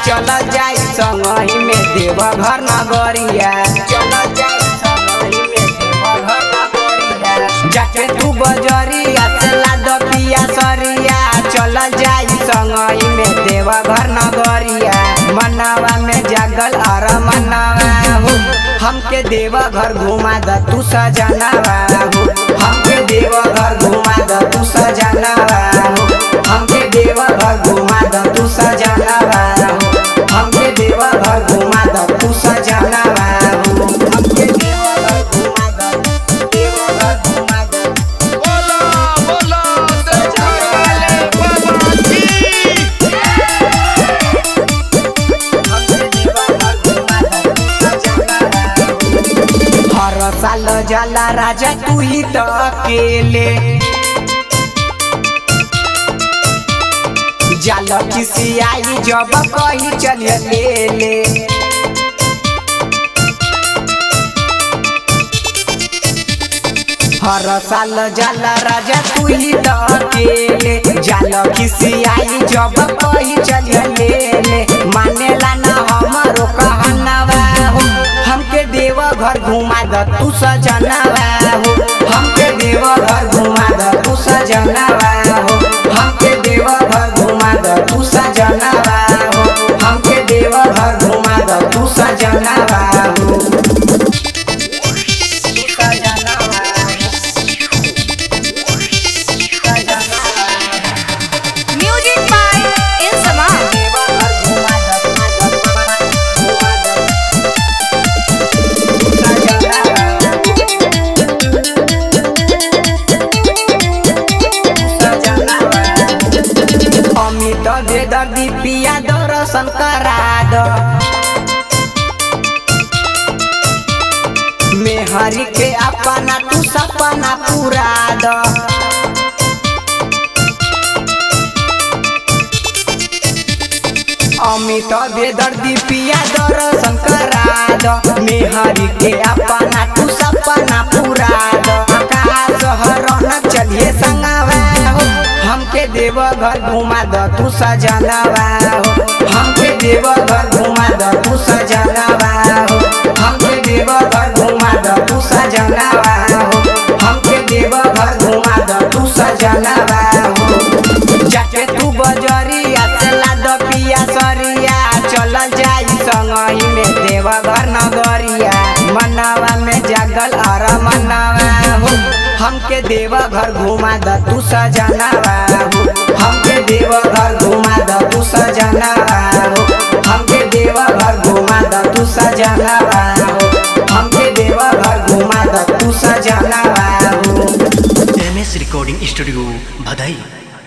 चल जाई संगही में देवघर नगरिया। चल जाई संगही में देवघर नगरिया। जाके तू बजरिया से लाद पिया सरिया। चल जाई संगही में देवघर नगरिया। मनवा में जागल और मनवा हो हमके देवघर घुमा द तू सजनवा हो। हमके देवघर घुमा द तू सजनवा हो। हमके देवघर घुमा द तू सजनवा हो। हमके देवघर घुमा द तू सजनवा हो। हमके देवघर घुमा द देवघर घुमा द। बोलो बोलो देवघर वाले बाबा की। हमके देवघर घुमा द तू सजनवा हो। हर साल जाला राजा तू ही तो अकेले। जाल किसी आई जब कही चलिए ले ले। हर साल जाला राजा तू ही तो अकेले। जाल किसी आई जब कही चलिए ले ले। मानेला ना हमरो कहनवा हो। हमके देवघर घुमा द तू सजनवा हो। हमके देवघर घुमा द तू सजनवा हो। हमके देवघर घुमा द तू सजनवा हो। हमके देवघर घुमा द तू सजनवा हो। Music by Insamam. अमित बेदर्दी पिया दर्शन करा दो। मेहरी के अपना तू सपना पूरा दो। अमित बेदर्दी पिया दर्शन करा दो। मेहरी के अपना तू सपना पूरा दो। आकाश हरण चलिए संगवा हो। हमके देवघर घुमा द तू सजनवा हो। हमके देवघर घुमा द तू सजनवा हो। हमके देवघर घुमा द तू सजनवा हो। हमके देवघर घुमा द तू सजनवा हो। जाके तू बजरिया से लाद पिया सरिया। चल जाई संगही में देवघर नगरिया। मनवा में जागल और मनवा हो हमके देवघर घुमा द तू सजनवा हो। हमके देवघर घुमा द तू सजनवा हो। हमके देवघर घुमा द तू सजनवा हो। हमके देवघर घुमा द तू सजनवा हो। MS recording studio Bhadai.